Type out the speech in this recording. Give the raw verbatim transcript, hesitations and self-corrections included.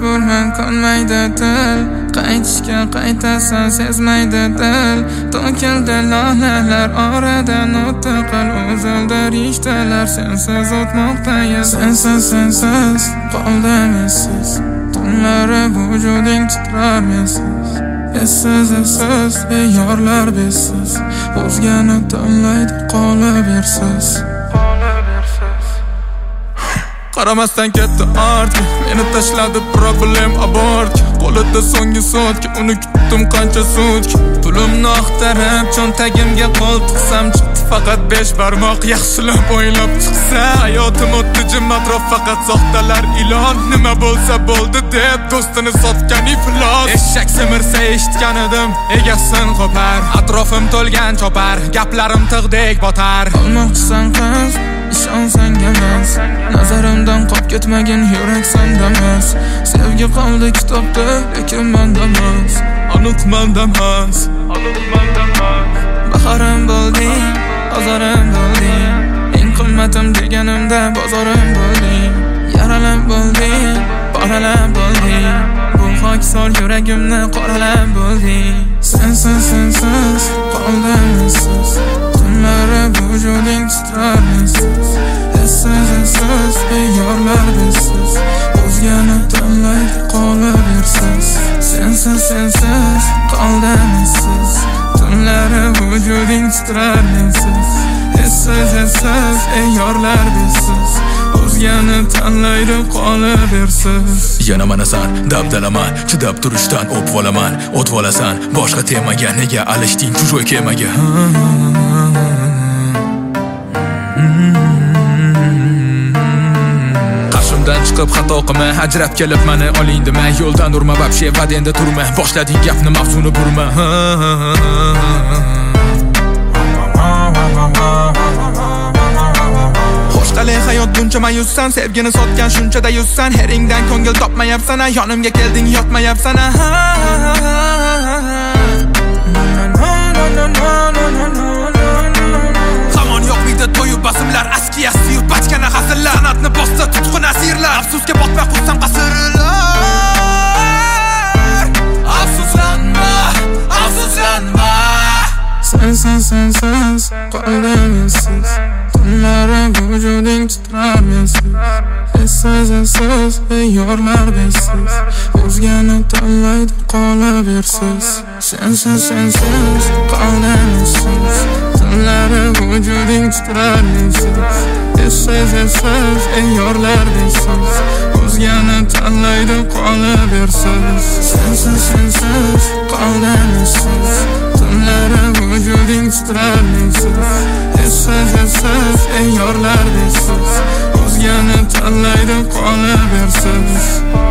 majburman ko'nmaydi til, qaytishga qaytasan sezmaydi dil. To'kildi lolalar oradan o'tdi qil, o'zildi rishtalar sensiz o'tmoqda yil. Sensiz sensiz qoldim essiz, tunlari vujuding titrar mensiz. Essiz essiz yorlar besiz, o'zgani tanlaydi qolaversiz. Qaramasdan ketdi ortga, meni tashladi problem abort. Qo'lida so'nggi so'tga, uni kutdim qancha sutga. Pulimni oqtarib cho'ntagimga qo'l tiqsam, chiqdi faqat besh barmoq. Yaxshilab o'ylab chiqsa, hayotim o'tdi jim, atrof faqat soxtalar ilon. Nima bo'lsa bo'ldi deb do'stini sotgan iflos. Eshak semirsa eshitgan edim, egasin qopar. Atrofim to'lgan chopar, gaplarim tig'dek botar. Olmoqchisan qiz, ishonsang emas, nazarimdan qolib ketmagin yurak sandamas. Sevgi qoldi kitobda, lekin menda emas. Aniq menda emas, aniq menda emas. Bahorim bo'lding, bozorim bo'lding, eng qimmatim deganimda bozorim bo'lding. Yaralab bo'lding, qoralab bo'lding, bu xokisor yuragimni qoralab bo'lding. Sensiz sensiz qoldim essiz, tunlari vujuding titrar mensiz. Essiz essiz yorlar besiz, o'zgani tanlaydi qolaversiz. Sensiz sensiz qoldim essiz, tunlari vujuding titrar mensiz. Essiz essiz yorlar besiz, o'zgani tanlaydi qolaversiz. Yana mana san dabdalaman, chidab turishdan o'pib olaman. O'tib olasan boshqa temaga, nega alishding чужой kemaga? Qarshimdan chiqib xato qilma, ajrab kelib meni oling dema. Yo'ldan urma babshe, vadenda turma, boshlading gapni mavzuni burma. Xo'shqalay hayot buncha mayussan, sevgini sotgan shunchada yuzsan. Heringdan ko'ngil topmayapsan, yonimga kelding yotmayapsan. Hamon yo'q miyda to'yib basimlar, askiya suyib bachkana hazillar. San'atni bossa tutqun asirlar, afsusga botmay qursam qasirlar. Afsuslanma, afsuslanma. Sensiz sensiz qoldim essiz, tunlari vujuding titrar mensiz. Essiz essiz yorlar besiz, o'zgani tanlaydi qolaversiz. Sensiz sensiz qoldim essiz, tunlari vujuding titrar mensiz. Essiz essiz yorlar besiz, o'zgani tanlaydi qolaversiz. Sensiz sensiz qoldim essiz, tunlari vujuding titrar mensiz. Essiz essiz yorlar besiz, o'zgani tanlaydi qolaversiz.